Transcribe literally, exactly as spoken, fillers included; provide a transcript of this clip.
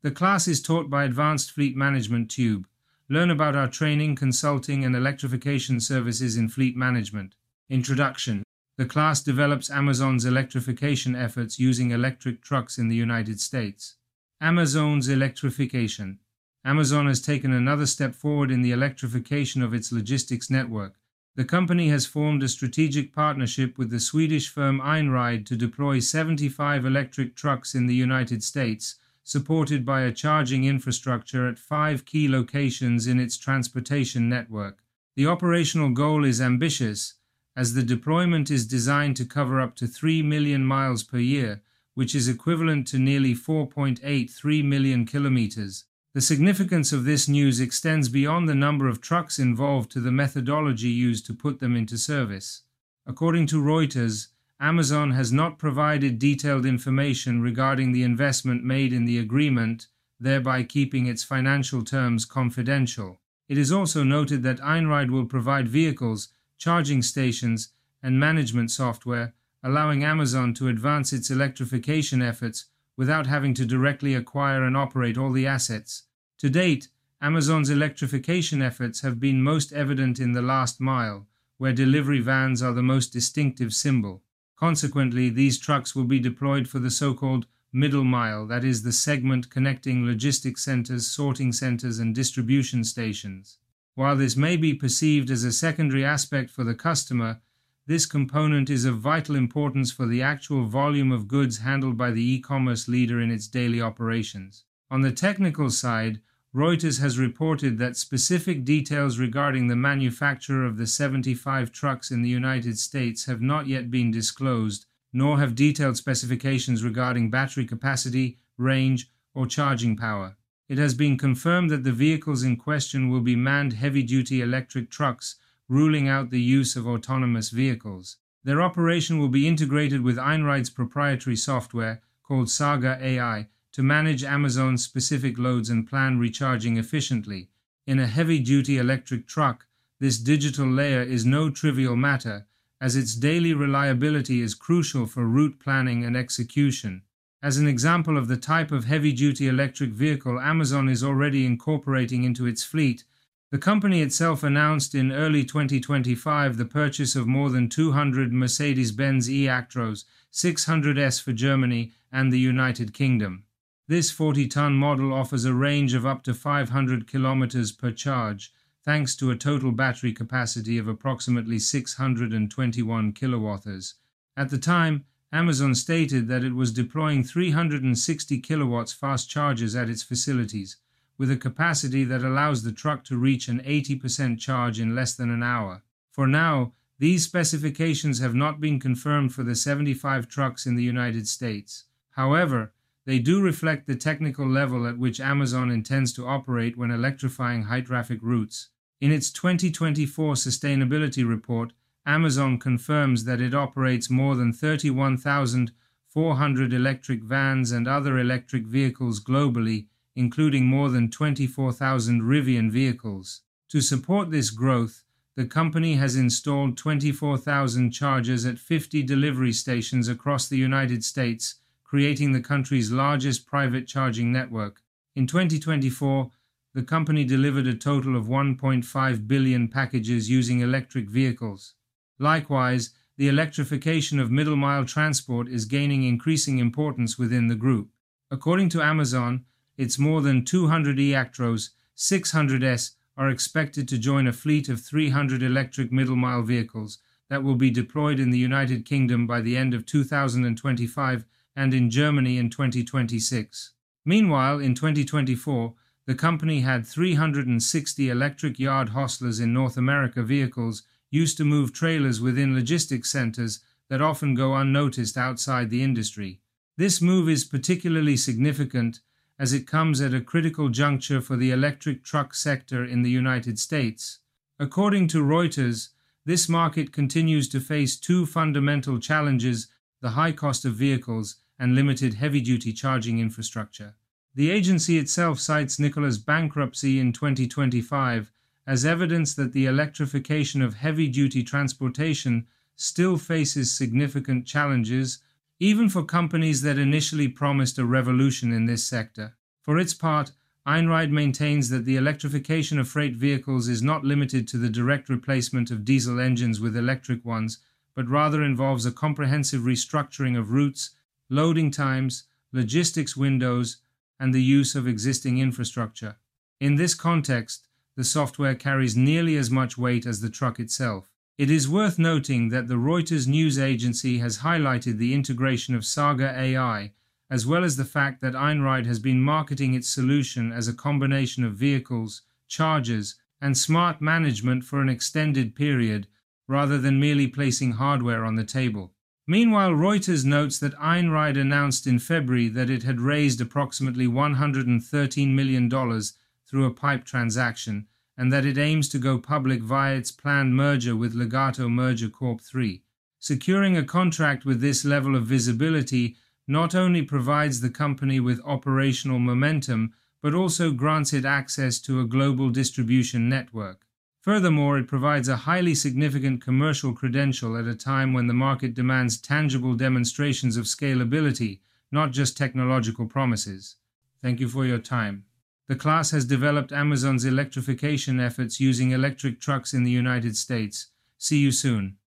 The class is taught by Advanced Fleet Management Tube. Learn about our training, consulting, and electrification services in fleet management. Introduction. The class develops Amazon's electrification efforts using electric trucks in the United States. Amazon's electrification. Amazon has taken another step forward in the electrification of its logistics network. The company has formed a strategic partnership with the Swedish firm Einride to deploy seventy-five electric trucks in the United States, supported by a charging infrastructure at five key locations in its transportation network. The operational goal is ambitious, as the deployment is designed to cover up to three million miles per year, which is equivalent to nearly four point eight three million kilometers. The significance of this news extends beyond the number of trucks involved to the methodology used to put them into service. According to Reuters, Amazon has not provided detailed information regarding the investment made in the agreement, thereby keeping its financial terms confidential. It is also noted that Einride will provide vehicles, charging stations, and management software, allowing Amazon to advance its electrification efforts without having to directly acquire and operate all the assets. To date, Amazon's electrification efforts have been most evident in the last mile, where delivery vans are the most distinctive symbol. Consequently, these trucks will be deployed for the so-called middle mile, that is, the segment connecting logistics centers, sorting centers, and distribution stations. While this may be perceived as a secondary aspect for the customer, this component is of vital importance for the actual volume of goods handled by the e-commerce leader in its daily operations. On the technical side, Reuters has reported that specific details regarding the manufacture of the seventy-five trucks in the United States have not yet been disclosed, nor have detailed specifications regarding battery capacity, range, or charging power. It has been confirmed that the vehicles in question will be manned heavy-duty electric trucks, ruling out the use of autonomous vehicles. Their operation will be integrated with Einride's proprietary software, called Saga A I, to manage Amazon's specific loads and plan recharging efficiently. In a heavy-duty electric truck, this digital layer is no trivial matter, as its daily reliability is crucial for route planning and execution. As an example of the type of heavy-duty electric vehicle Amazon is already incorporating into its fleet, the company itself announced in early twenty twenty-five the purchase of more than two hundred Mercedes-Benz e-Actros, six hundred S for Germany and the United Kingdom. This forty-ton model offers a range of up to five hundred kilometers per charge, thanks to a total battery capacity of approximately six hundred twenty-one kilowatts. At the time, Amazon stated that it was deploying three hundred sixty kilowatts fast chargers at its facilities, with a capacity that allows the truck to reach an eighty percent charge in less than an hour. For now, these specifications have not been confirmed for the seventy-five trucks in the United States. However, they do reflect the technical level at which Amazon intends to operate when electrifying high-traffic routes. In its twenty twenty-four sustainability report, Amazon confirms that it operates more than thirty-one thousand four hundred electric vans and other electric vehicles globally, including more than twenty-four thousand Rivian vehicles. To support this growth, the company has installed twenty-four thousand chargers at fifty delivery stations across the United States, creating the country's largest private charging network. In twenty twenty-four, the company delivered a total of one point five billion packages using electric vehicles. Likewise, the electrification of middle-mile transport is gaining increasing importance within the group. According to Amazon, its more than two hundred e-Actros, six hundred S, are expected to join a fleet of three hundred electric middle-mile vehicles that will be deployed in the United Kingdom by the end of two thousand twenty-five and in Germany in twenty twenty-six. Meanwhile, in twenty twenty-four, the company had three hundred sixty electric yard hostlers in North America vehicles used to move trailers within logistics centers that often go unnoticed outside the industry. This move is particularly significant as it comes at a critical juncture for the electric truck sector in the United States. According to Reuters, this market continues to face two fundamental challenges: the high cost of vehicles and limited heavy-duty charging infrastructure. The agency itself cites Nikola's bankruptcy in twenty twenty-five as evidence that the electrification of heavy-duty transportation still faces significant challenges, even for companies that initially promised a revolution in this sector. For its part, Einride maintains that the electrification of freight vehicles is not limited to the direct replacement of diesel engines with electric ones, but rather involves a comprehensive restructuring of routes, loading times, logistics windows, and the use of existing infrastructure. In this context, the software carries nearly as much weight as the truck itself. It is worth noting that the Reuters news agency has highlighted the integration of Saga A I, as well as the fact that Einride has been marketing its solution as a combination of vehicles, chargers, and smart management for an extended period, rather than merely placing hardware on the table. Meanwhile, Reuters notes that Einride announced in February that it had raised approximately one hundred thirteen million dollars through a PIPE transaction, and that it aims to go public via its planned merger with Legato Merger Corp three. Securing a contract with this level of visibility not only provides the company with operational momentum, but also grants it access to a global distribution network. Furthermore, it provides a highly significant commercial credential at a time when the market demands tangible demonstrations of scalability, not just technological promises. Thank you for your time. The class has developed Amazon's electrification efforts using electric trucks in the United States. See you soon.